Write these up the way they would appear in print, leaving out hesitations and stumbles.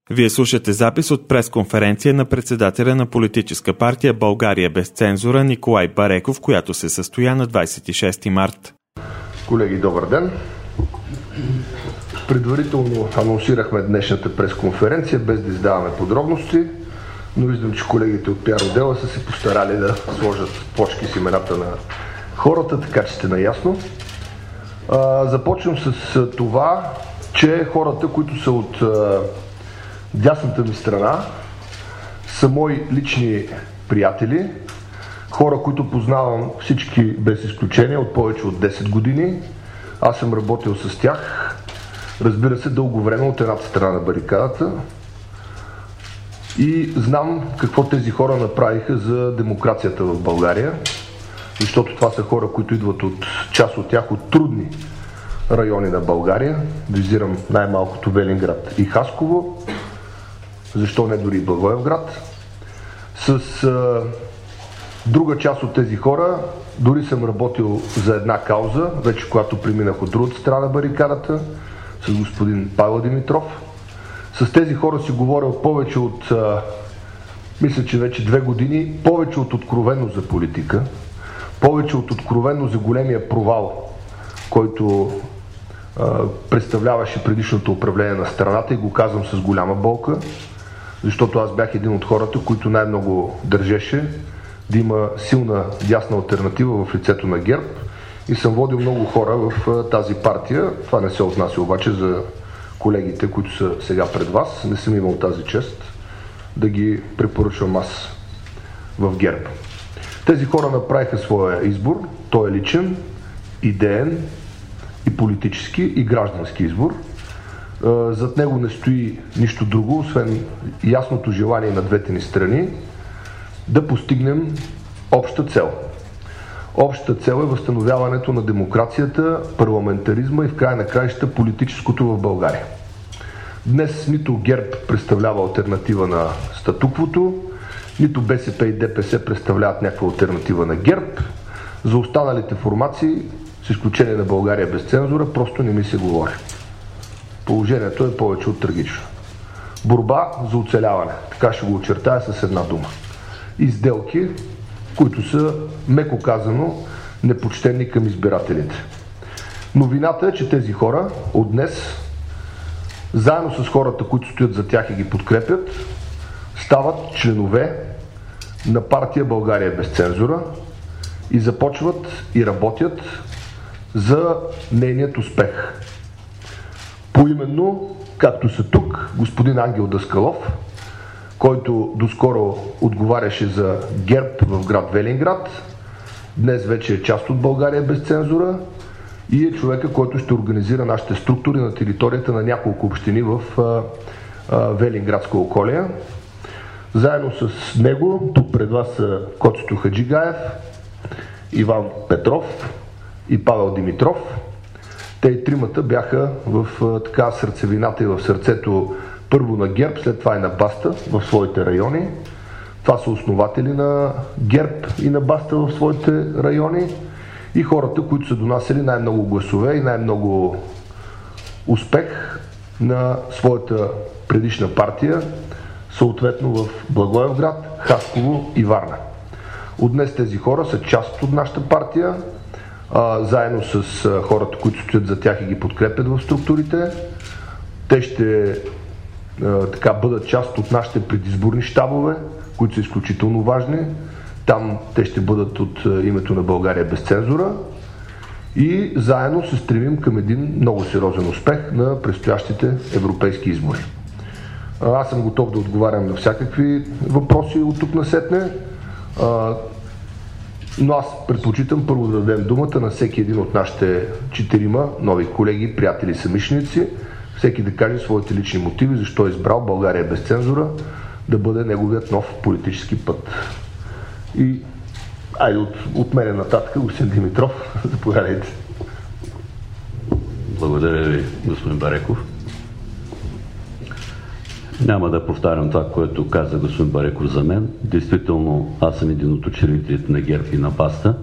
Вие слушате запис от пресконференция на председателя на политическа партия България без цензура Николай Бареков, която се състоя на 26 март. Колеги, добър ден! Предварително анонсирахме днешната пресконференция, без да издаваме подробности, но виждам, че колегите от PR отдела са се постарали да сложат плочки с имената на хората, така че сте наясно. Започвам с това, че хората, които са от дясната ми страна, са мои лични приятели, хора, които познавам всички без изключение от повече от 10 години. Аз съм работил с тях, разбира се, дълго време от едната страна на барикадата и знам какво тези хора направиха за демокрацията в България, защото това са хора, които идват от част от тях от трудни райони на България. Визирам най-малкото Велинград и Хасково, защо не дори Благоевград. С друга част от тези хора дори съм работил за една кауза, вече когато преминах от другата страна на барикадата, с господин Павел Димитров. С тези хора си говорил повече от, мисля, че вече 2 години, повече от откровено за политика, повече от откровено за големия провал, който представляваше предишното управление на страната, и го казвам с голяма болка, защото аз бях един от хората, които най-много държеше да има силна дясна алтернатива в лицето на ГЕРБ, и съм водил много хора в тази партия. Това не се отнася обаче за колегите, които са сега пред вас. Не съм имал тази чест да ги препоръчвам аз в ГЕРБ. Тези хора направиха своя избор. Той е личен, идеен и политически и граждански избор. Зад него не стои нищо друго, освен ясното желание на двете ни страни да постигнем обща цел. Общата цел е възстановяването на демокрацията, парламентаризма и в края на краища политическото в България. Днес нито ГЕРБ представлява алтернатива на статуквото, нито БСП и ДПС представляват някаква алтернатива на ГЕРБ. За останалите формации, с изключение на България без цензура, просто не ми се говори. Положението е повече от трагично. Борба за оцеляване, така ще го очертая с една дума. И сделки, които са, меко казано, непочтени към избирателите. Новината е, че тези хора от днес, заедно с хората, които стоят за тях и ги подкрепят, стават членове на партия България без цензура и започват и работят за нейният успех. Поименно, както са тук, господин Ангел Даскалов, който доскоро отговаряше за ГЕРБ в град Велинград, днес вече е част от България без цензура и е човека, който ще организира нашите структури на територията на няколко общини в Велинградска околия. Заедно с него, тук пред вас са Коцето Хаджигаев, Иван Петров и Павел Димитров. Те и тримата бяха в така сърцевината и в сърцето първо на ГЕРБ, след това и на Баста в своите райони. Това са основатели на ГЕРБ и на Баста в своите райони и хората, които са донасили най-много гласове и най-много успех на своята предишна партия, съответно в Благоевград, Хасково и Варна. От днес тези хора са част от нашата партия, заедно с хората, които стоят за тях и ги подкрепят в структурите. Те ще бъдат част от нашите предизборни щабове, които са изключително важни. Там те ще бъдат от името на България без цензура и заедно се стремим към един много сериозен успех на предстоящите европейски избори. Аз съм готов да отговарям на всякакви въпроси от тук насетне, но аз предпочитам първо да дадем думата на всеки един от нашите 4 нови колеги, приятели и съмишленици, всеки да каже своите лични мотиви, защо е избрал България без цензура да бъде неговият нов политически път. И айде от мене нататък, господин Димитров, заповядайте. Благодаря ви, господин Бареков. Няма да повтарям това, което каза господин Бареков за мен. Действително, аз съм един от учредителите на ГЕРБ и на Баста.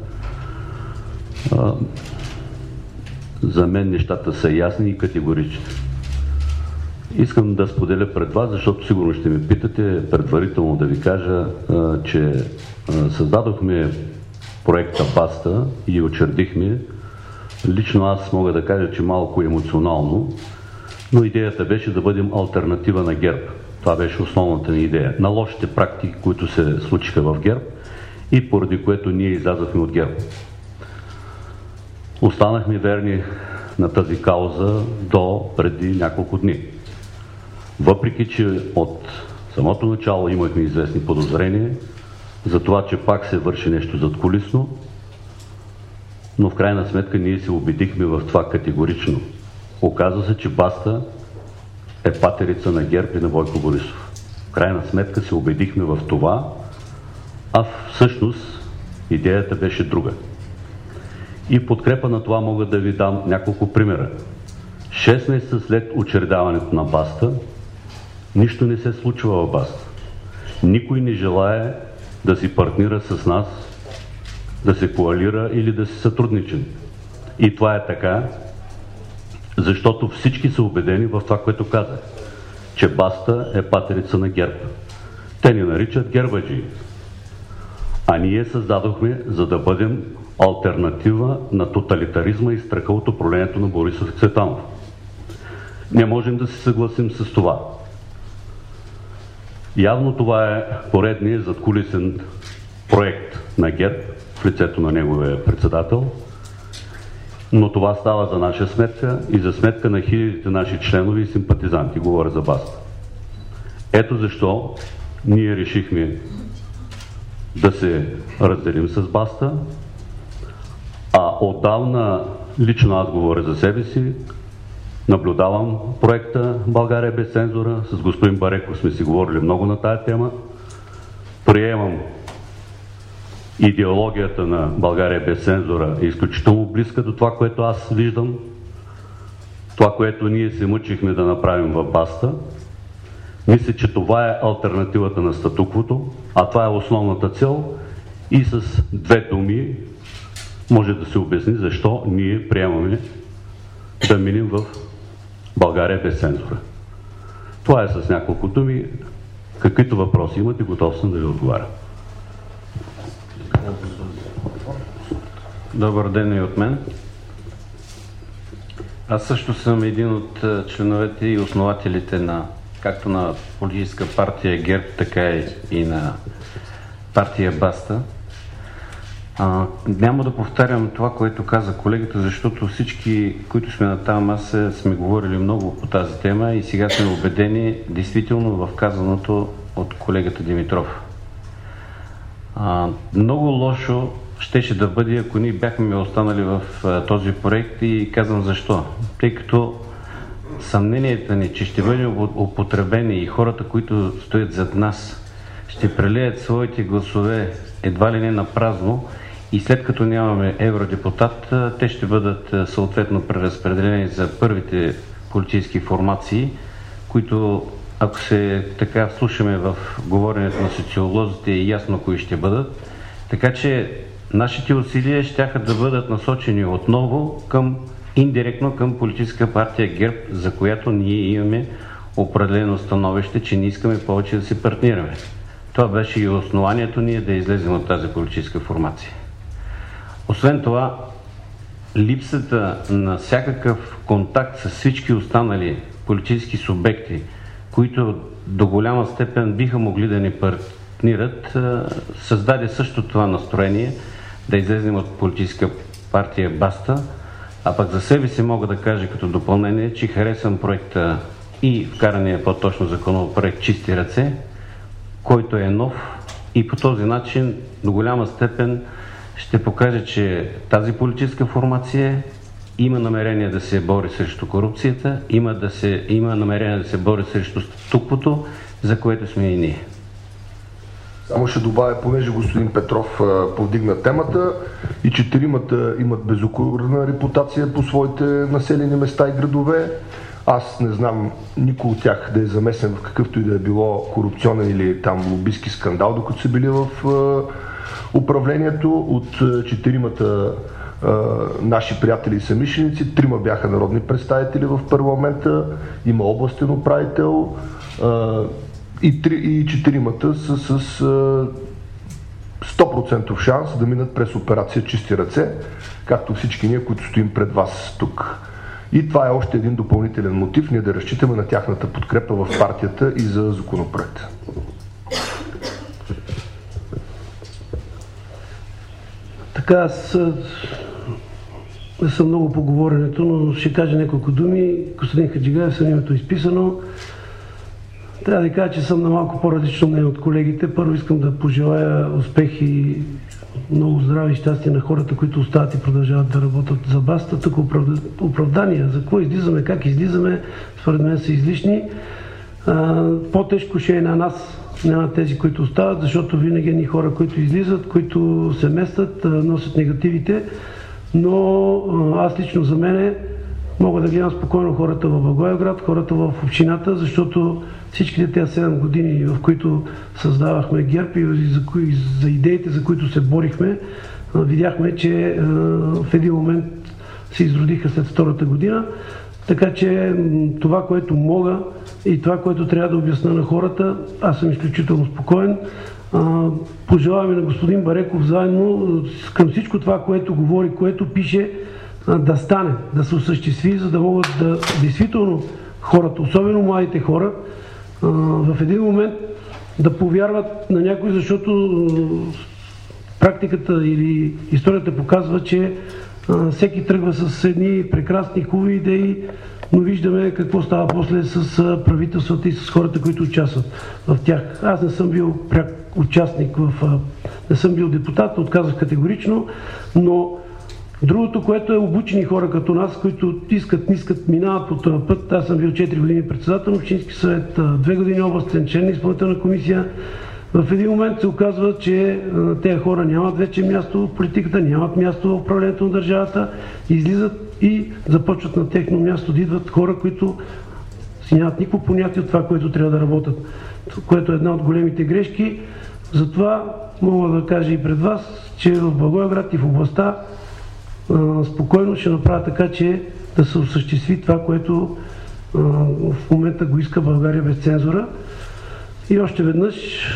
За мен нещата са ясни и категорични. Искам да споделя пред вас, защото сигурно ще ми питате, предварително да ви кажа, че създадохме проекта Баста и учредихме. Лично аз мога да кажа, че малко емоционално, но идеята беше да бъдем алтернатива на ГЕРБ. Това беше основната ни идея. На лошите практики, които се случиха в ГЕРБ и поради което ние излязахме от ГЕРБ. Останахме верни на тази кауза до преди няколко дни. Въпреки че от самото начало имахме известни подозрения за това, че пак се върши нещо задкулисно, но в крайна сметка ние се убедихме в това категорично. Оказва се, че Баста е патерица на ГЕРБ и на Бойко Борисов. В крайна сметка се убедихме в това, а всъщност идеята беше друга. И в подкрепа на това мога да ви дам няколко примера. 6 месеца след учредяването на Баста, нищо не се случва в Баста. Никой не желае да си партнира с нас, да се коалира или да се сътрудничим. И това е така, защото всички са убедени в това, което казах, че Баста е патерица на ГЕРБ. Те ни наричат гербаджи. А ние създадохме, за да бъдем алтернатива на тоталитаризма и страха от управлението на Борисов и Цветанов. Не можем да се съгласим с това. Явно това е поредният задкулисен проект на ГЕРБ в лицето на неговия председател, но това става за наша сметка и за сметка на хилядите наши членове и симпатизанти, говоря за Баста. Ето защо ние решихме да се разделим с Баста, а отдавна, лично аз говоря за себе си, наблюдавам проекта България без цензура, с господин Бареков сме си говорили много на тая тема, приемам идеологията на България без цензура е изключително близка до това, което аз виждам, това, което ние се мъчихме да направим в Баста. Мисля, че това е алтернативата на статуквото, а това е основната цел и с две думи може да се обясни защо ние приемаме да минем в България без цензура. Това е с няколко думи. Каквито въпроси имате, готов съм да ви отговаря. Добър ден и от мен. Аз също съм един от членовете и основателите както на политическа партия ГЕРБ, така и на партия Баста. Няма да повтарям това, което каза колегата, защото всички, които сме на тази маса, сме говорили много по тази тема и сега сме убедени действително в казаното от колегата Димитров. Много лошо щеше да бъде, ако ние бяхме останали в този проект и казвам защо. Тъй като съмненията ни, че ще бъдем употребени и хората, които стоят зад нас, ще прелеят своите гласове едва ли не на празно и след като нямаме евродепутат, те ще бъдат съответно преразпределени за първите политически формации, които, ако се така вслушаме в говоренето на социолозите, е ясно кои ще бъдат. Така че нашите усилия щяха да бъдат насочени отново индиректно към политическа партия ГЕРБ, за която ние имаме определено становище, че не искаме повече да се партнираме. Това беше и основанието ние да излезем от тази политическа формация. Освен това, липсата на всякакъв контакт с всички останали политически субекти, които до голяма степен биха могли да ни партнират, създаде също това настроение да излезем от политическа партия Баста. А пък за себе си мога да кажа като допълнение, че харесвам проекта и вкарания по-точно законопроект Чисти ръце, който е нов и по този начин до голяма степен ще покаже, че тази политическа формация има намерение да се бори срещу корупцията, има намерение да се бори срещу статуквото, за което сме и ние. Само ще добавя, понеже господин Петров повдигна темата и четиримата имат безукорна репутация по своите населени места и градове. Аз не знам никой от тях да е замесен в какъвто и да е било корупционен или там лобистки скандал, докато са били в управлението. От четиримата наши приятели и съмишленици. 3 бяха народни представители в парламента, има областен управител и 4 са с 100% шанс да минат през операция чисти ръце, както всички ние, които стоим пред вас тук. И това е още един допълнителен мотив ние да разчитаме на тяхната подкрепа в партията и за законопроекта. Така, аз не съм много по говоренето, но ще кажа няколко думи. Костадин Хаджигаев, съм името изписано. Трябва да кажа, че съм на малко по-различно мнение от колегите. Първо искам да пожелая успех и много здраве и щастие на хората, които остават и продължават да работят за баста. Тук оправдания за какво излизаме, как излизаме, според мен са излишни. По-тежко ще е на нас, не на тези, които остават, защото винаги едни хора, които излизат, които се местят, носят негативите. Но аз лично за мене мога да гледам спокойно хората в Благоевград, хората в общината, защото всичките тези 7 години, в които създавахме ГЕРБ и за идеите, за които се борихме, видяхме, че в един момент се изродиха след втората година. Така че това, което мога и това, което трябва да обясня на хората, аз съм изключително спокоен. Пожелаваме на господин Бареков заедно към всичко това, което говори, което пише, да стане, да се осъществи, за да могат да действително хората, особено младите хора, в един момент да повярват на някой, защото практиката или историята показва, че всеки тръгва с едни прекрасни, хубави идеи, но виждаме какво става после с правителствата и с хората, които участват в тях. Аз не съм бил пряк участник, не съм бил депутат, отказах категорично, но другото, което е обучени хора като нас, които искат, не искат, минават по този път. Аз съм бил 4 години председател на Общински съвет, 2 години областен член на изпълнителна комисия. В един момент се оказва, че тези хора нямат вече място в политиката, нямат място в управлението на държавата, излизат и започват на техно място да идват хора, които си нямат никакво понятие от това, което трябва да работят, което е една от големите грешки. Затова мога да кажа и пред вас, че в Благоевград и в областта спокойно ще направя така, че да се осъществи това, което в момента го иска България без цензура. И още веднъж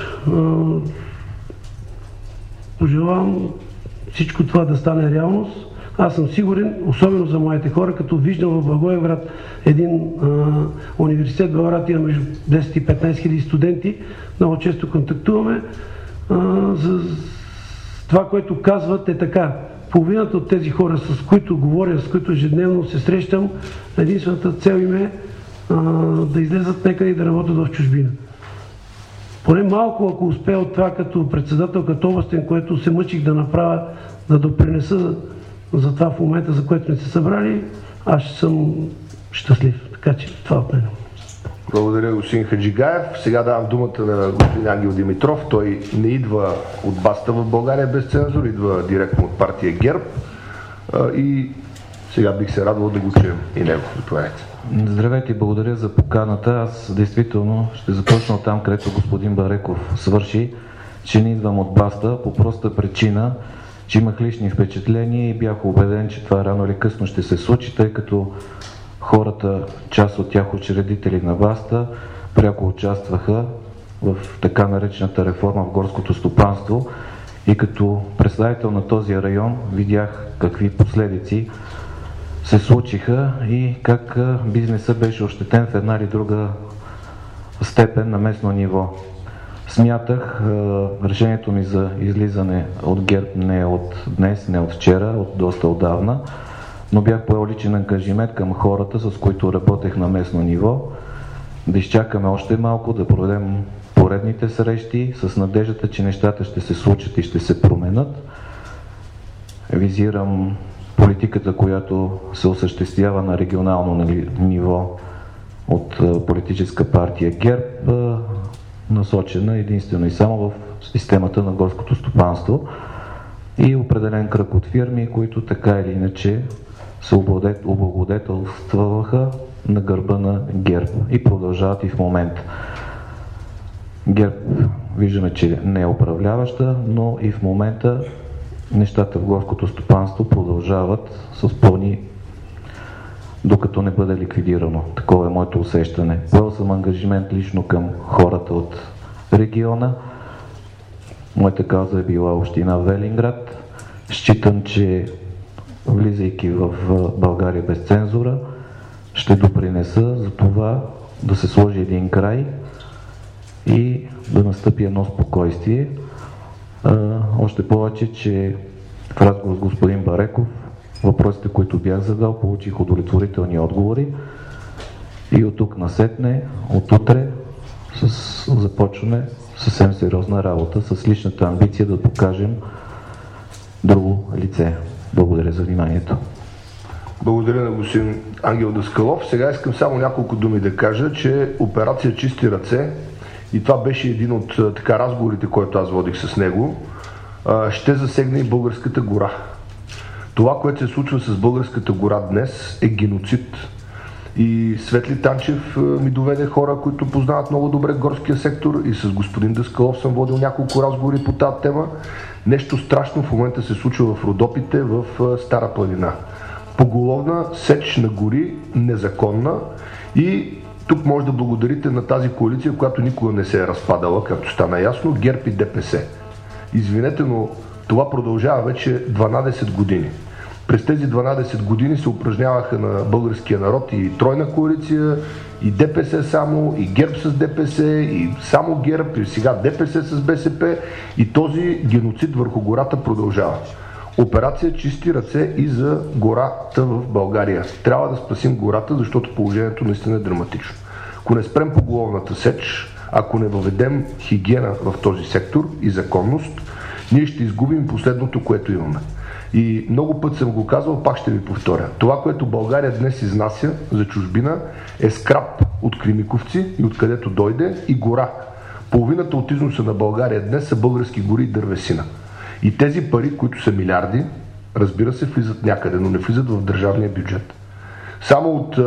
пожелавам всичко това да стане реалност. Аз съм сигурен, особено за моите хора, като виждам в Благоевград един университет, в Благоевград има между 10 и 15 хиляди студенти, много често контактуваме. За това, което казват, е така. Половината от тези хора, с които говоря, с които ежедневно се срещам, единствената цел им е да излезат някъде и да работят в чужбина. Поне малко, ако успея от това като председател, като областен, което се мъчих да направя, да допринеса за това в момента, за което не се събрали, аз ще съм щастлив. Така че това от мен. Благодаря, господин Хаджигаев. Сега давам думата на господин Ангел Димитров. Той не идва от баста в България без цензур, идва директно от партия ГЕРБ. И сега бих се радвал да го чуем и него. Заповядайте. Здравейте и благодаря за поканата. Аз действително ще започна от там, където господин Бареков свърши, че не идвам от баста по проста причина, че имах лични впечатления и бях убеден, че това рано или късно ще се случи, тъй като хората, част от тях учредители на баста, пряко участваха в така наречената реформа в горското стопанство и като представител на този район видях какви последици се случиха и как бизнесът беше ощетен в една или друга степен на местно ниво. Смятах, решението ми за излизане от ГЕРБ не е от днес, не от вчера, от доста отдавна, но бях поел личен ангажимент към хората, с които работех на местно ниво, да изчакаме още малко, да проведем поредните срещи с надеждата, че нещата ще се случат и ще се променят. Визирам политиката, която се осъществява на регионално ниво от политическа партия ГЕРБ, насочена единствено и само в системата на горското стопанство и определен кръг от фирми, които така или иначе се облагодетелстваха на гърба на ГЕРБ и продължават и в момента. ГЕРБ виждаме, че не е управляваща, но и в момента нещата в горското стопанство продължават с пълни, докато не бъде ликвидирано. Такова е моето усещане. Поел съм ангажимент лично към хората от региона. Моята кауза е била община Велинград. Считам, че влизайки в България без цензура, ще допринеса за това да се сложи един край и да настъпи едно спокойствие. Още повече, че в разговор с господин Бареков въпросите, които бях задал, получих удовлетворителни отговори и от тук насетне, от утре, започваме съвсем сериозна работа с личната амбиция да покажем друго лице. Благодаря за вниманието. Благодаря на господин Ангел Даскалов. Сега искам само няколко думи да кажа, че операция Чисти ръце, и това беше един от разговорите, който аз водих с него, ще засегне и българската гора. Това, което се случва с българската гора днес, е геноцид. И Светли Танчев ми доведе хора, които познават много добре горския сектор, и с господин Даскалов съм водил няколко разговори по тази тема. Нещо страшно в момента се случва в Родопите, в Стара планина. Поголовна сеч на гори, незаконна, и тук може да благодарите на тази коалиция, която никога не се е разпадала, както стана ясно, ГЕРБ и ДПС. Извинете, но това продължава вече 12 години. През тези 12 години се упражняваха на българския народ и тройна коалиция, и ДПС само, и ГЕРБ с ДПС, и само ГЕРБ, и сега ДПС с БСП, и този геноцид върху гората продължава. Операция Чисти ръце и за гората в България. Трябва да спасим гората, защото положението наистина е драматично. Ако не спрем поголовната сеч, ако не въведем хигиена в този сектор и законност, ние ще изгубим последното, което имаме. И много път съм го казвал, пак ще ви повторя. Това, което България днес изнася за чужбина, е скрап от Кремиковци и откъдето дойде, и гора. Половината от износа на България днес са български гори и дървесина. И тези пари, които са милиарди, разбира се, влизат някъде, но не влизат в държавния бюджет. Само от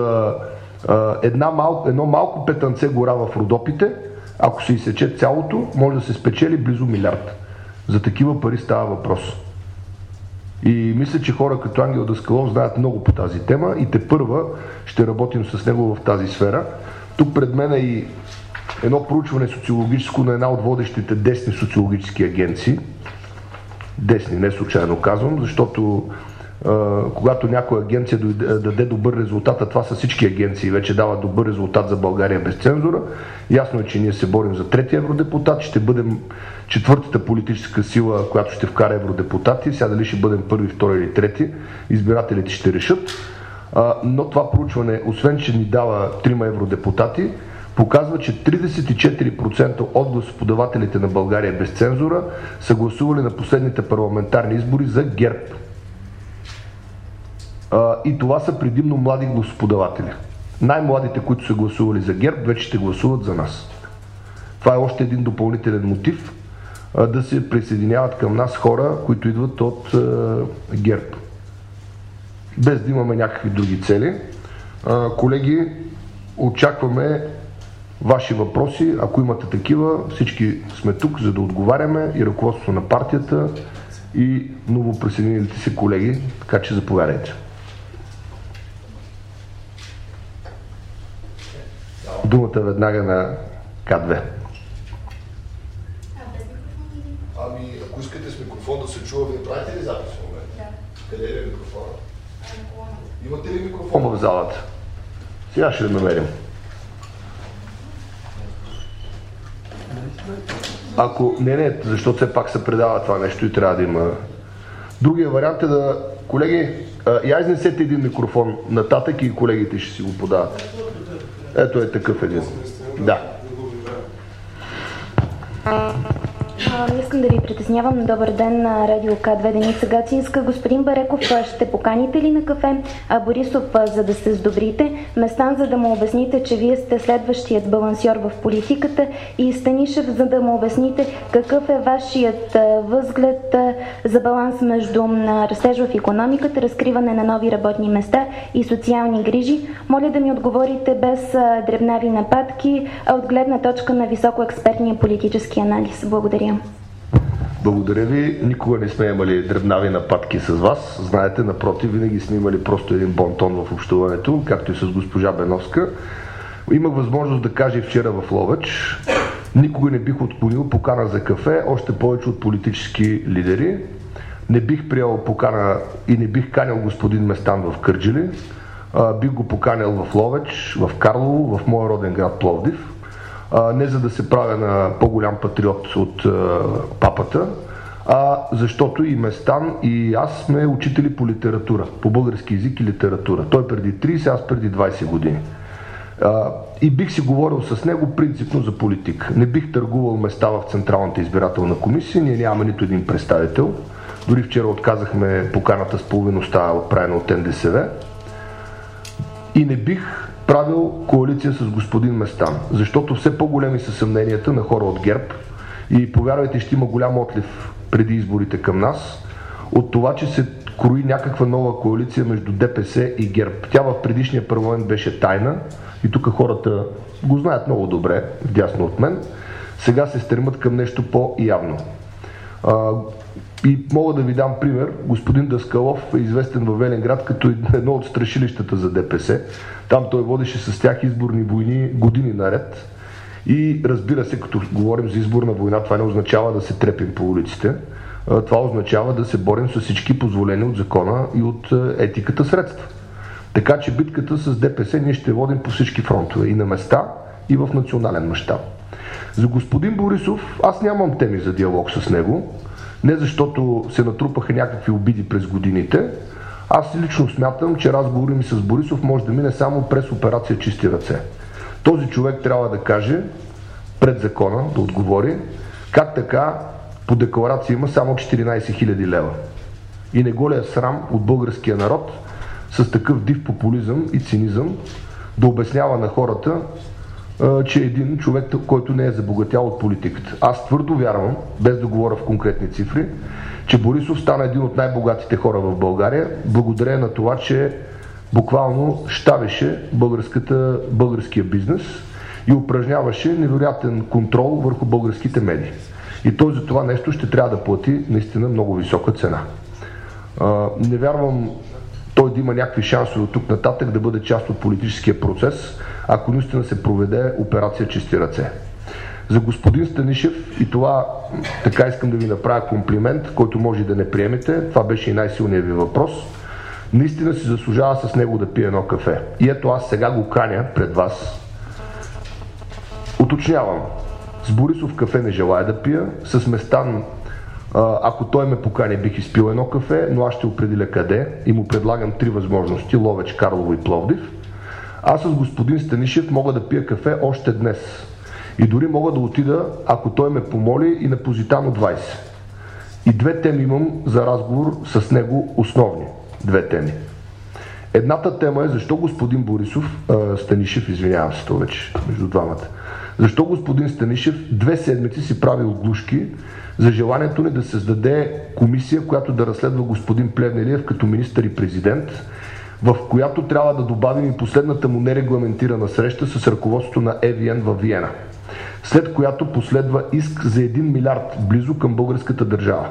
едно малко петънце гора в Родопите, ако се изсече цялото, може да се спечели близо милиард. За такива пари става въпрос. И мисля, че хора като Ангел Даскалов знаят много по тази тема и тепърва ще работим с него в тази сфера. Тук пред мен е и едно проучване социологическо на една от водещите десни социологически агенции. Десни, не случайно казвам, защото когато някоя агенция даде добър резултат, а това са всички агенции, вече дават добър резултат за България без цензура, ясно е, че ние се борим за трети евродепутат, ще бъдем четвъртата политическа сила, която ще вкара евродепутати. Сега дали ще бъдем първи, втори или трети, избирателите ще решат. Но това проучване, освен че ни дава 3 евродепутати, показва, че 34% от гласоподавателите на България без цензура са гласували на последните парламентарни избори за ГЕРБ. И това са предимно млади гласоподаватели. Най-младите, които са гласували за ГЕРБ, вече ще гласуват за нас. Това е още един допълнителен мотив да се присъединяват към нас хора, които идват от ГЕРБ. Без да имаме някакви други цели. Колеги, очакваме ваши въпроси. Ако имате такива, всички сме тук, за да отговаряме, и ръководството на партията, и новоприсъединилите се колеги, така че заповядайте. Думата веднага на К2. Ами, ако искате с микрофон да се чува, вие правите ли запис в момента? Да. Къде е микрофона? Имате ли микрофон в залата? Сега ще намерим. Ако не, защото все пак се предава това нещо и трябва да има. Другия вариант е да, колеги, я изнесете един микрофон нататък и колегите ще си го подават. Ето е такъв един. Да. Искам да ви притеснявам. Добър ден на Радио К2, Деница Гацинска. Господин Бареков, ще поканите ли на кафе Борисов, за да се сдобрите? Местан, за да му обясните, че вие сте следващият балансьор в политиката, и Станишев, за да му обясните какъв е вашият възглед за баланс между растеж в икономиката, разкриване на нови работни места и социални грижи. Моля да ми отговорите без дребнави нападки, а от гледна точка на високоекспертния политически анализ. Благодаря. Благодаря ви. Никога не сме имали дребнави нападки с вас. Знаете, напротив, винаги сме имали просто един бонтон в общуването, както и с госпожа Беновска. Имах възможност да кажа и вчера в Ловеч. Никога не бих отклонил покана за кафе, още повече от политически лидери. Не бих приел покана и не бих канил господин Местан в Кърджали. Бих го поканил в Ловеч, в Карлово, в моя роден град Пловдив. Не за да се правя на по-голям патриот от папата, защото и Местан, и аз сме учители по литература, по български език и литература. Той преди 30, аз преди 20 години. И бих си говорил с него принципно за политика. Не бих търгувал места в Централната избирателна комисия, ние нямаме нито един представител. Дори вчера отказахме поканата с половиността, отправена от НДСВ. И не бих правил коалиция с господин Местан, защото все по-големи са съмненията на хора от ГЕРБ и повярвайте, ще има голям отлив преди изборите към нас от това, че се крои някаква нова коалиция между ДПС и ГЕРБ. Тя в предишния парламент беше тайна и тук хората го знаят много добре, вдясно от мен. Сега се стремат към нещо по-явно. И мога да ви дам пример. Господин Даскалов е известен във Велинград като едно от страшилищата за ДПС. Там той водеше с тях изборни войни години наред. И разбира се, като говорим за изборна война, това не означава да се трепим по улиците. Това означава да се борим с всички позволени от закона и от етиката средства. Така че битката с ДПС ние ще водим по всички фронтове. И на места, и в национален мащаб. За господин Борисов аз нямам теми за диалог с него. Не защото се натрупаха някакви обиди през годините. Аз лично смятам, че разговори ми с Борисов може да мине само през операция Чисти ръце. Този човек трябва да каже пред закона, да отговори, как така по декларация има само 14 000 лева. И не го ли е срам от българския народ с такъв див популизъм и цинизъм да обяснява на хората, че е един човек, който не е забогатял от политиката. Аз твърдо вярвам, без да говоря в конкретни цифри, че Борисов стана един от най-богатите хора в България, благодарение на това, че буквално щавеше българския бизнес и упражняваше невероятен контрол върху българските медии. И той за това нещо ще трябва да плати наистина много висока цена. Не вярвам той да има някакви шансове от тук нататък да бъде част от политическия процес, ако наистина се проведе операция Чисти ръце. За господин Станишев, и това така искам да ви направя комплимент, който може да не приемете, това беше и най-силният ви въпрос, наистина си заслужава с него да пие едно кафе. И ето аз сега го каня пред вас. Уточнявам, с Борисов кафе не желая да пия, с Местан, ако той ме покани, бих изпил едно кафе, но аз ще определя къде и му предлагам 3 възможности: Ловеч, Карлово и Пловдив. Аз с господин Станишев мога да пия кафе още днес. И дори мога да отида, ако той ме помоли, и на Позитано 20. И 2 теми имам за разговор с него, основни 2 теми. Едната тема е защо господин Станишев, извинявам се, то вече между двамата. Защо господин Станишев 2 седмици си прави оглушки за желанието ни да създаде комисия, която да разследва господин Плевнелиев като министър и президент, в която трябва да добавим и последната му нерегламентирана среща с ръководството на ЕВН във Виена, след която последва иск за 1 милиард близо към българската държава.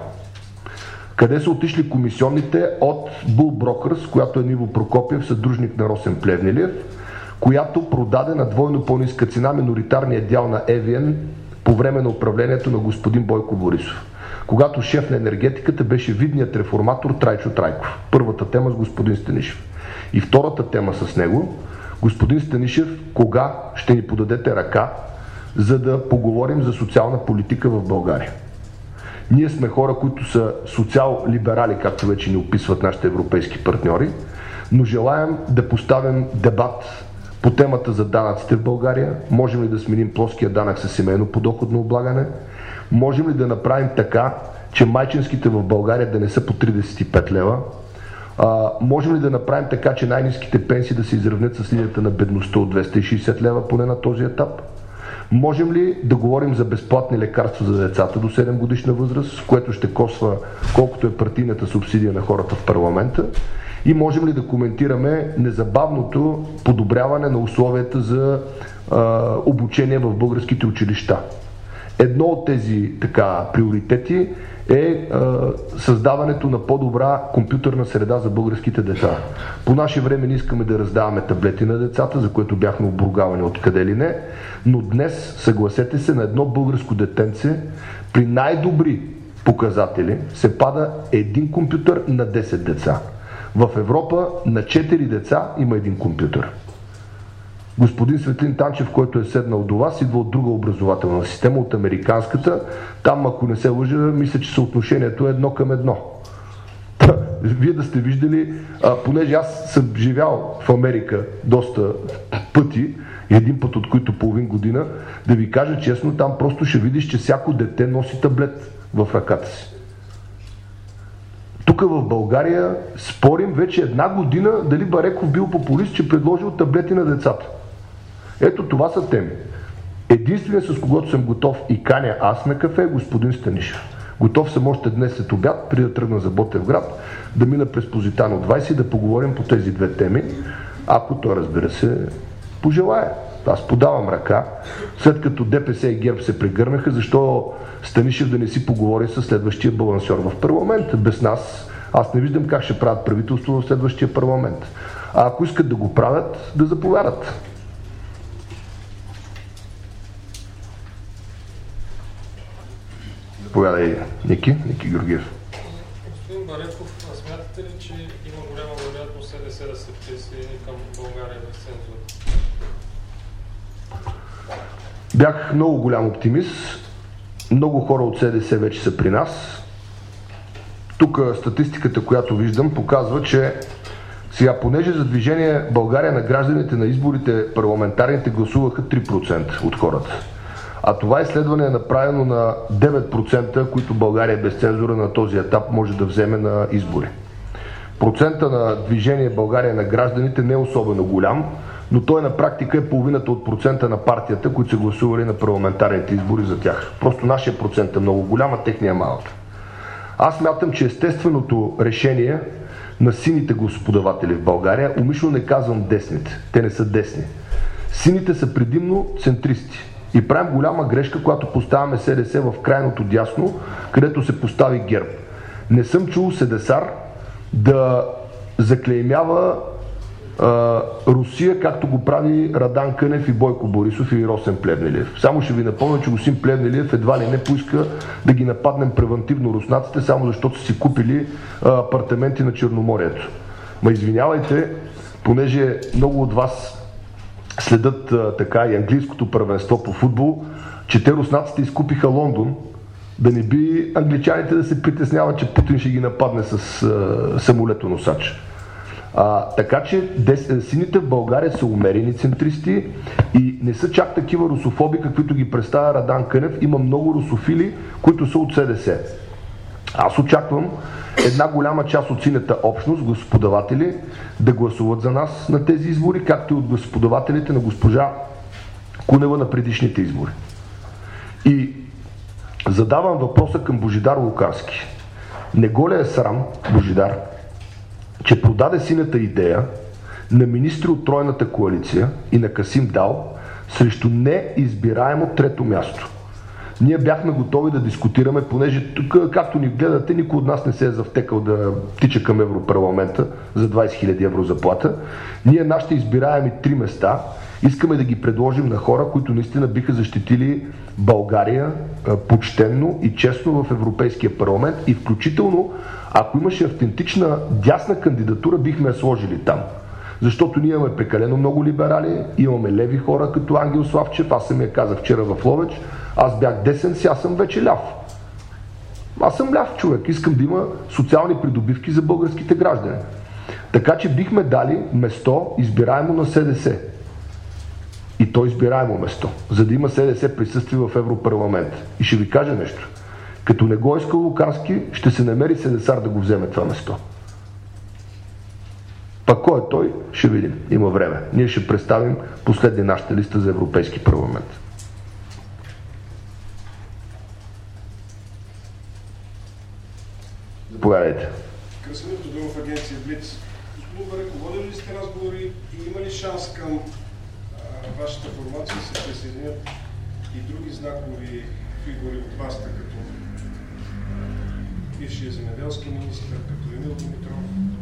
Къде са отишли комисионните от Bull Brokers, която е Ниво Прокопиев, съдружник на Росен Плевнелиев, която продаде на двойно по-ниска цена миноритарния дял на ЕВН по време на управлението на господин Бойко Борисов, когато шеф на енергетиката беше видният реформатор Трайчо Трайков. Първата тема с господин Станишев. И втората тема с него: господин Станишев, кога ще ни подадете ръка, за да поговорим за социална политика в България? Ние сме хора, които са социал-либерали, както вече ни описват нашите европейски партньори, но желаем да поставим дебат по темата за данъците в България. Можем ли да сменим плоския данък със семейно подоходно облагане? Можем ли да направим така, че майчинските в България да не са по 35 лева? Можем ли да направим така, че най-ниските пенсии да се изравнят с линията на бедността от 260 лева поне на този етап? Можем ли да говорим за безплатни лекарства за децата до 7 годишна възраст, което ще коства колкото е партийната субсидия на хората в парламента? И можем ли да коментираме незабавното подобряване на условията за обучение в българските училища? Едно от тези приоритети е създаването на по-добра компютърна среда за българските деца. По наше време не искаме да раздаваме таблети на децата, за което бяхме обругавани откъде ли не, но днес, съгласете се, на едно българско детенце при най-добри показатели се пада един компютър на 10 деца. В Европа на 4 деца има един компютър. Господин Светлин Танчев, който е седнал до вас, идва от друга образователна система, от американската. Там, ако не се лъжа, мисля, че съотношението е 1:1. Вие да сте виждали, понеже аз съм живял в Америка доста пъти, един път от които половин година, да ви кажа честно, там просто ще видиш, че всяко дете носи таблет в ръката си. Тук в България спорим вече една година дали Бареков бил популист, че предложил таблети на децата. Ето това са теми. Единственият, с когото съм готов и каня аз на кафе, е господин Станишев. Готов съм още днес след обяд, преди да тръгна за Ботевград, да мина през Позитано 20 и да поговорим по тези две теми, ако той, разбира се, пожелае. Аз подавам ръка, след като ДПС и ГЕРБ се прегърнаха, защо Станишев да не си поговори с следващия балансьор в парламента. Без нас аз не виждам как ще правят правителство в следващия парламент. А ако искат да го правят, да заповядат. Заповядай, Ники Георгиев. Господин Бареков, смятате ли, че има голяма вероятност СДС да се присъедини към България без цензура? Бях много голям оптимист. Много хора от СДС вече са при нас. Тук статистиката, която виждам, показва, че сега, понеже за Движение България на гражданите на изборите парламентарните гласуваха 3% от хората. А това изследване е направено на 9%, които България без цензура на този етап може да вземе на избори. Процента на Движение България на гражданите не е особено голям, но той на практика е половината от процента на партията, които са гласували на парламентарните избори за тях. Просто нашия процент е много голям, а техния малък. Аз смятам, че естественото решение на сините гласоподаватели в България, умишлено не казвам десните, те не са десни. Сините са предимно центристи. И правим голяма грешка, когато поставяме СДС в крайното дясно, където се постави ГЕРБ. Не съм чул седесар да заклеймява Русия, както го прави Радан Кънев и Бойко Борисов и Росен Плевнелиев. Само ще ви напомня, че господин Плевнелиев едва ли не поиска да ги нападнем превантивно руснаците, само защото са си купили апартаменти на Черноморието. Ма извинявайте, понеже много от вас следят така и английското първенство по футбол, че те руснаците изкупиха Лондон, да не би англичаните да се притесняват, че Путин ще ги нападне с самолетоносач. Така че сините в България са умерени центристи и не са чак такива русофоби, каквито ги представя Радан Кънев. Има много русофили, които са от СДС. Аз очаквам една голяма част от синята общност, господаватели, да гласуват за нас на тези избори, както и от господавателите на госпожа Кунева на предишните избори. И задавам въпроса към Божидар Лукарски. Не го ли е срам, Божидар, че продаде синята идея на министри от тройната коалиция и на Касим Дал срещу неизбираемо трето място? Ние бяхме готови да дискутираме, понеже тук, както ни гледате, никой от нас не се е завтекал да тича към Европарламента за 20 000 евро заплата. Ние нашите избираеми 3 места искаме да ги предложим на хора, които наистина биха защитили България почтенно и честно в Европейския парламент и включително, ако имаше автентична дясна кандидатура, бихме я сложили там. Защото ние имаме прекалено много либерали, имаме леви хора като Ангел Славчев, аз съм я казах вчера в Ловеч, аз бях десен, сега съм вече ляв. Аз съм ляв човек, искам да има социални придобивки за българските граждани. Така че бихме дали место избираемо на СДС. И то избираемо место, за да има СДС присъствие в Европарламент. И ще ви кажа нещо. Като не го иска Лукарски, ще се намери седесар да го вземе това место. Пак кой е той, ще видим. Има време. Ние ще представим последния нашата листа за Европейски парламент. Заповядайте. Красимир Тодоров, агенция Блиц. Господин Бареков, водили ли сте разговори и има ли шанс към вашата формация да се присъединят и други знакови Игор от Баста като бившия земеделски министър, като Емил Димитров?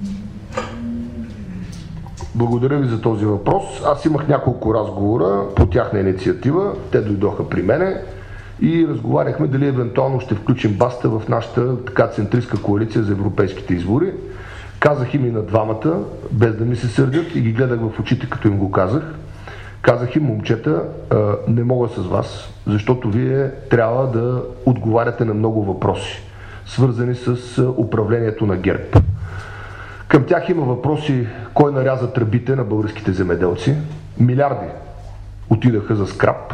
Благодаря ви за този въпрос. Аз имах няколко разговора по тяхна инициатива. Те дойдоха при мене и разговаряхме дали евентуално ще включим Баста в нашата така центристка коалиция за европейските избори. Казах им и на двамата, без да ми се сърдят, и ги гледах в очите, като им го казах. Казах им: момчета, не мога с вас, защото вие трябва да отговаряте на много въпроси, свързани с управлението на ГЕРБ. Към тях има въпроси: кой наряза тръбите на българските земеделци? Милиарди отидаха за скрап.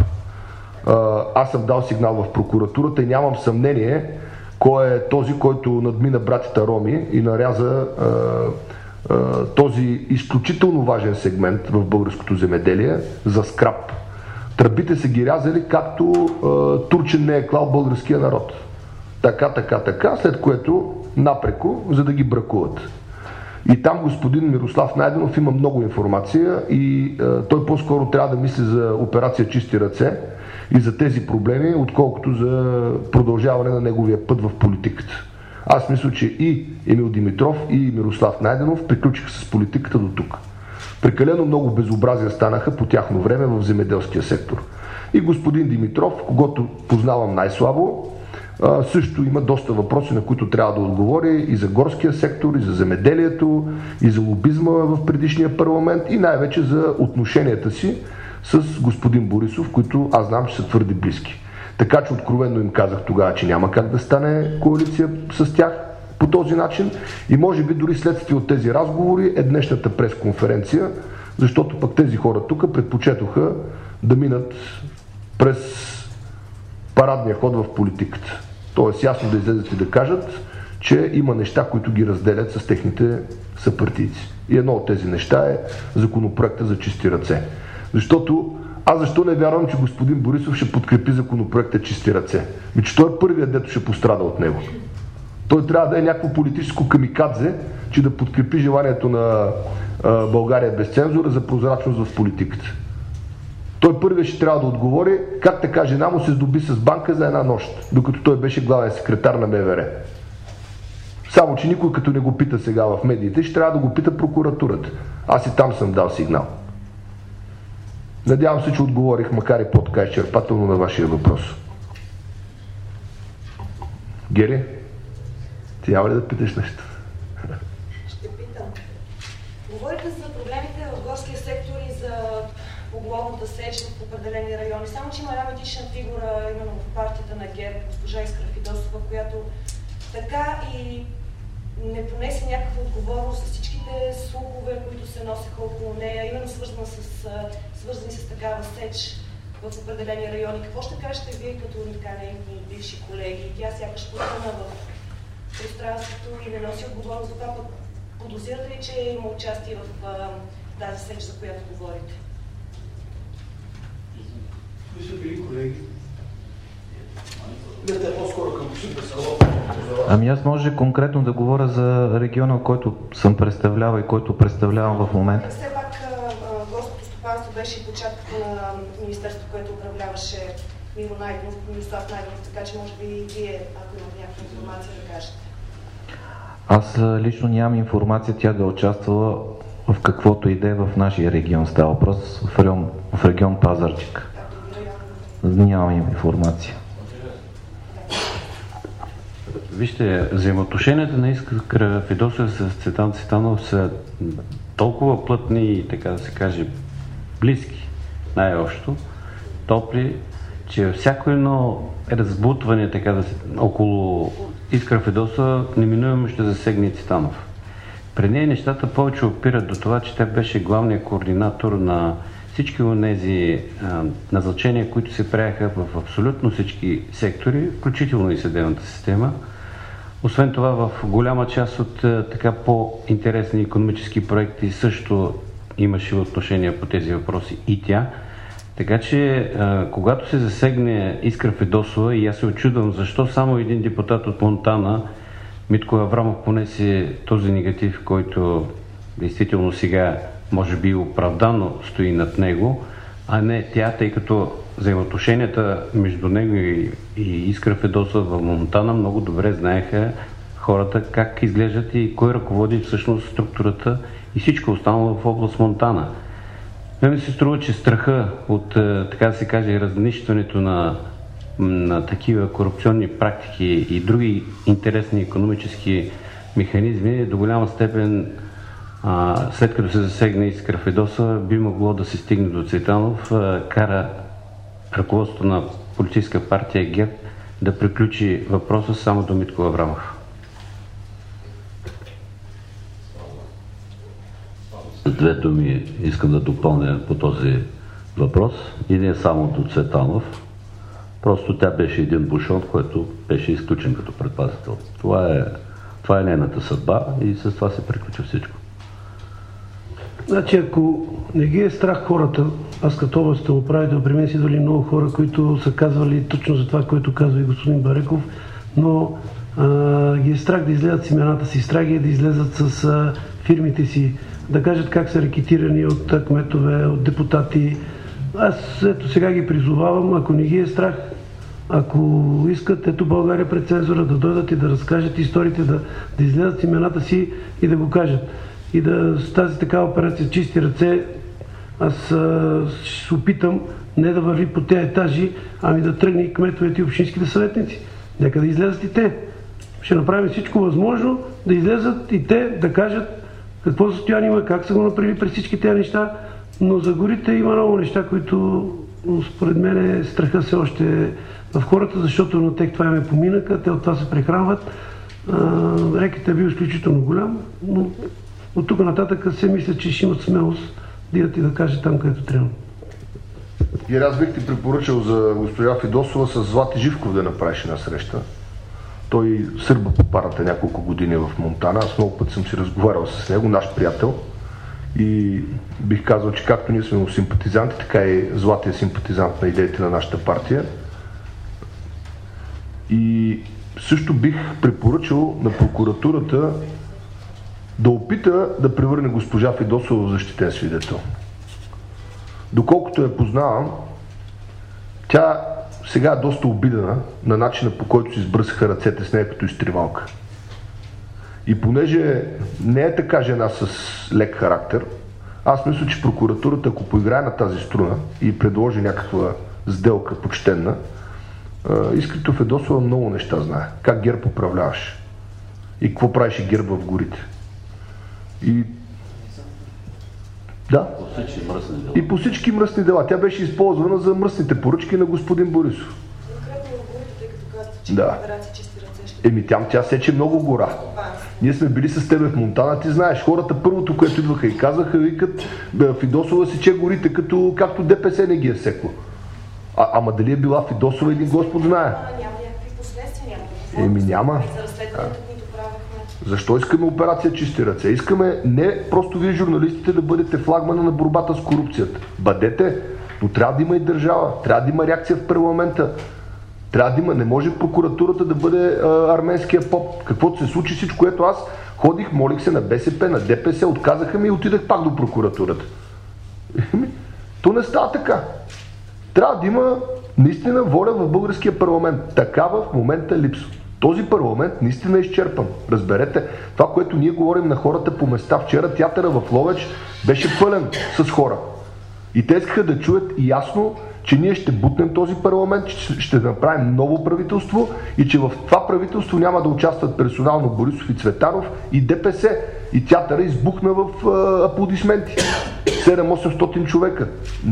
Аз съм дал сигнал в прокуратурата и нямам съмнение кой е този, който надмина братята роми и наряза този изключително важен сегмент в българското земеделие за скрап. Тръбите са ги рязали, както турчен не е клал българския народ. Така, след което напреко, за да ги бракуват. И там господин Мирослав Найденов има много информация и той по-скоро трябва да мисли за операция Чисти ръце и за тези проблеми, отколкото за продължаване на неговия път в политиката. Аз мисля, че и Емил Димитров, и Мирослав Найденов приключиха с политиката до тук. Прекалено много безобразия станаха по тяхно време в земеделския сектор. И господин Димитров, когото познавам най-слабо, също има доста въпроси, на които трябва да отговори и за горския сектор, и за земеделието, и за лобизма в предишния парламент, и най-вече за отношенията си с господин Борисов, които аз знам, че са твърде близки. Така че откровенно им казах тогава, че няма как да стане коалиция с тях по този начин и може би дори следствие от тези разговори е днешната пресконференция, защото пък тези хора тук предпочетоха да минат през парадния ход в политиката. Тоест ясно да излезат и да кажат, че има неща, които ги разделят с техните съпартийци. И едно от тези неща е законопроекта за чисти ръце. Защото аз защо не вярвам, че господин Борисов ще подкрепи законопроекта чисти ръце? Че той е първият, дето ще пострада от него. Той трябва да е някакво политическо камикадзе, че да подкрепи желанието на България без цензура за прозрачност в политиката. Той първият ще трябва да отговори как така жена му се здоби с банка за една нощ, докато той беше главен секретар на МВР. Само че никой като не го пита сега в медиите, ще трябва да го пита прокуратурата. Аз и там съм дал сигнал. Надявам се, че отговорих, макар и по-така изчерпателно, на вашия въпрос. Гери, ти няма ли да питаш нещо? Ще питам. Говорите за проблемите в горския сектор и за поголовната сеч в определени райони. Само че има една митична фигура именно в партията на ГЕРБ, госпожа Искра Фидосова, която така и не понесе някаква отговорност за всичките слухове, които се носеха около нея, именно свързани с такава сеч в определени райони. Какво ще кажете вие като нейни бивши колеги? Тя сякаш потъна в пространството и не носи отговорност за това. Подозирате ли, че има участие в тази сеч, за която говорите? Кои са били колеги? Ами аз може конкретно да говоря за региона, който съм представлявал и който представлявам в момента. Все пак горското стопанство беше и початката на министерството, което управляваше Мирослав Найденов, така че може би и вие, ако имате някаква информация, да кажете. Аз лично нямам информация тя да участвала в каквото и да е в нашия регион. Става въпрос в регион Пазарджик. Нямам информация. Вижте, взаимоотношенията на Искра Фидосова с Цветан Цветанов са толкова плътни и, така да се каже, близки, най-общо, топли, че всяко едно разбутване така да се, около Искра Фидосова неминуемо ще засегне Цветанов. При нея нещата повече опират до това, че тя беше главният координатор на всички онези назначения, които се правяха в абсолютно всички сектори, включително и съдебната система. Освен това, в голяма част от така по-интересни икономически проекти също имаше отношение по тези въпроси и тя. Така че, когато се засегне Искра Фидосова, и аз се очудвам защо само един депутат от Монтана, Митко Аврамов, понесе този негатив, който действително сега може би оправдано стои над него, а не тя, тъй като взаимоотношенията между него и Искра Фидосова в Монтана много добре знаеха хората как изглеждат и кой ръководи всъщност структурата и всичко останало в област Монтана. Мен ми се струва, че страха от, така да се каже, разнищването на такива корупционни практики и други интересни икономически механизми до голяма степен, след като се засегне Искра Фидосова, би могло да се стигне до Цветанов, кара ръководството на политическа партия ГЕРБ да приключи въпроса само до Митко Аврамов. Две думи искам да допълня по този въпрос и не само до Цветанов. Просто тя беше един бушон, който беше изключен като предпазител. Това е нейната съдба и с това се приключи всичко. Значи, ако не ги е страх хората, аз като областен управител, при мен си идвали много хора, които са казвали точно за това, което казва и господин Бареков, но ги е страх да излезат с имената си, страх ги е да излезат с фирмите си, да кажат как са рекетирани от кметове, от депутати. Аз ето сега ги призовавам, ако не ги е страх, ако искат, ето България пред цензура, да дойдат и да разкажат историите, да излезат с имената си и да го кажат. И да с тази такава операция чисти ръце, аз ще се опитам не да върви по тези етажи, ами да тръгне и кметовете и общинските съветници. Нека да излезат и те. Ще направим всичко възможно да излезат и те да кажат какво състояние има, как са го направили през всички тези неща, но за горите има много неща, които според мен страха се още в хората, защото на тях това им е поминъка, те от това се прехранват. Рекът е бил изключително голям, но от тук нататък се мисля, че ще имат смелост да идат и да кажат там, където трябва. И аз бих ти препоръчал за госпожа Фидосова с Злати Живков да направиш една среща. Той сърба по парата няколко години в Монтана. Аз много път съм си разговарял с него, наш приятел. И бих казал, че както ние сме му симпатизанти, така и Злати е симпатизант на идеите на нашата партия. И също бих препоръчал на прокуратурата да опита да превърне госпожа Фидосова в защитен свидетел. Доколкото я познавам, тя сега е доста обидена на начина, по който си сбръсаха ръцете с нея като изтривалка. И понеже не е така жена с лек характер, аз мисля, че прокуратурата, ако поиграе на тази струна и предложи някаква сделка почтенна, Искрито Фидосова много неща знае. Как ГЕРБ управляваше и какво правеше ГЕРБ в горите. И да. И по всички мръсни дела. Тя беше използвана за мръсните поръчки на господин Борисов. Да. Тя сече много гора. Ние сме били с тебе в Монтана, ти знаеш, хората първото, което идваха и казаха, викат, Фидосова сече горите, както ДПС не ги е секло. Ама дали е била Фидосова, един Господ знае. Няма. Защо искаме операция чисти ръце? Искаме не просто вие журналистите да бъдете флагмана на борбата с корупцията. Бъдете, но трябва да има и държава, трябва да има реакция в парламента. Трябва да има, не може прокуратурата да бъде арменския поп. Каквото се случи всичко, което аз ходих, молих се на БСП, на ДПС, отказаха ми и отидах пак до прокуратурата. То не става така. Трябва да има наистина воля в българския парламент. Такава в момента липсва. Този парламент наистина е изчерпан. Разберете, това, което ние говорим на хората по места. Вчера театъра в Ловеч беше пълен с хора. И те искаха да чуят ясно, че ние ще бутнем този парламент, че ще направим ново правителство и че в това правителство няма да участват персонално Борисов и Цветанов и ДПС. И театъра избухна в аплодисменти. 700-800 човека.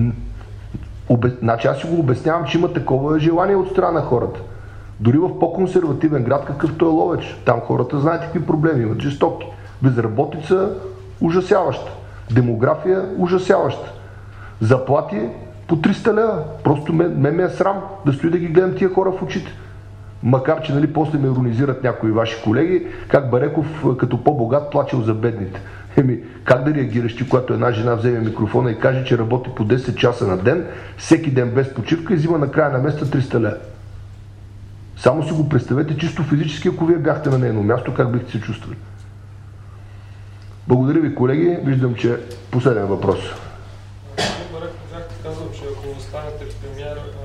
Значи аз си го обяснявам, че има такова желание от страна на хората. Дори в по-консервативен град, какъвто е Ловеч. Там хората знаят какви проблеми имат. Жестоки. Безработица ужасяваща. Демография ужасяваща. Заплати по 300 лева. Просто ме е срам да стои да ги гледам тия хора в очите. Макар, че после ме иронизират някои ваши колеги, как Бареков като по-богат плачел за бедните. Как да реагираш ти, когато една жена вземе микрофона и каже, че работи по 10 часа на ден, всеки ден без почивка и взима на края на месеца 300 лева? Само си го представете чисто физически, ако вие бяхте на нейно място, как бихте се чувствали. Благодаря ви, колеги. Виждам, че последен въпрос. Бяхте казал, че ако станете премиер,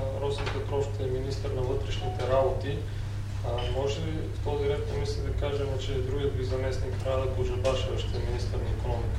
работи. Може ли в този ред на мисли да кажем, че другият ви заместник Рада Коджабашева ще е министър на икономика?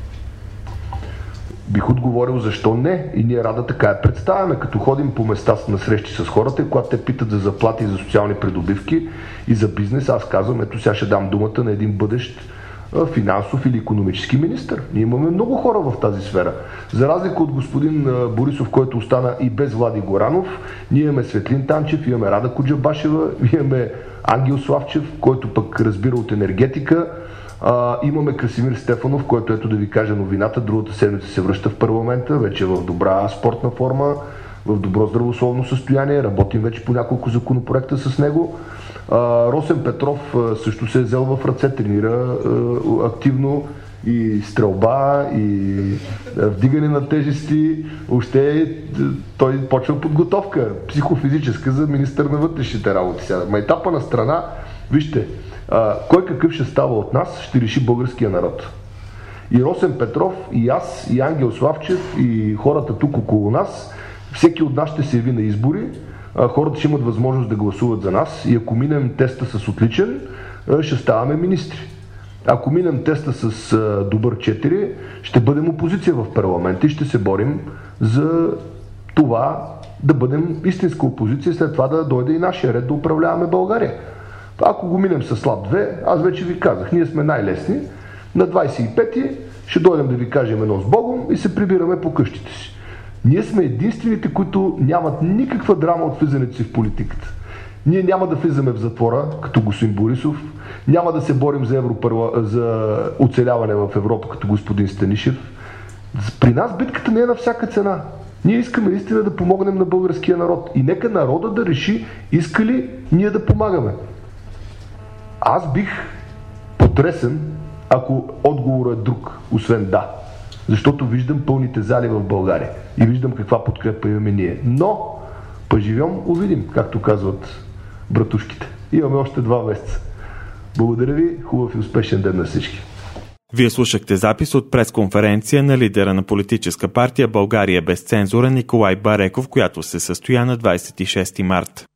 Бих отговорил защо не, и ние Рада така я представяме, като ходим по места на срещи с хората, и когато те питат за заплати и за социални придобивки и за бизнес, аз казвам, ето сега ще дам думата на един бъдещ финансов или икономически министър. Ние имаме много хора в тази сфера. За разлика от господин Борисов, който остана и без Влади Горанов, ние имаме Светлин Танчев, имаме Рада Коджабашева, имаме Ангел Славчев, който пък разбира от енергетика, имаме Красимир Стефанов, който, ето да ви кажа новината, другата седмица се връща в парламента, вече в добра спортна форма, в добро здравословно състояние, работим вече по няколко законопроекта с него. Росен Петров също се е взел в ръце, тренира активно и стрелба, и вдигане на тежести. Още той почва подготовка психофизическа за министър на вътрешните работи. Сега, майтапа на страна, вижте, кой какъв ще става от нас, ще реши българския народ. И Росен Петров, и аз, и Ангел Славчев, и хората тук около нас, всеки от нас ще се яви на избори, хората ще имат възможност да гласуват за нас и ако минем теста с отличен, ще ставаме министри. Ако минем теста с добър 4, ще бъдем опозиция в парламента и ще се борим за това да бъдем истинска опозиция и след това да дойде и нашия ред да управляваме България. Ако го минем с слаб 2, аз вече ви казах, ние сме най-лесни. На 25-ти ще дойдем да ви кажем едно с Богом и се прибираме по къщите си. Ние сме единствените, които нямат никаква драма от влизането си в политиката. Ние няма да влизаме в затвора, като господин Борисов, няма да се борим за оцеляване в Европа, като господин Станишев. При нас битката не е на всяка цена. Ние искаме наистина да помогнем на българския народ. И нека народа да реши, иска ли ние да помагаме. Аз бих потресен, ако отговорът е друг, освен да. Защото виждам пълните зали в България и виждам каква подкрепа имаме ние. Но, поживем, увидим, както казват братушките. Имаме още 2 месеца. Благодаря ви, хубав и успешен ден на всички. Вие слушахте запис от пресконференция на лидера на политическа партия България без цензура Николай Бареков, която се състоя на 26 март.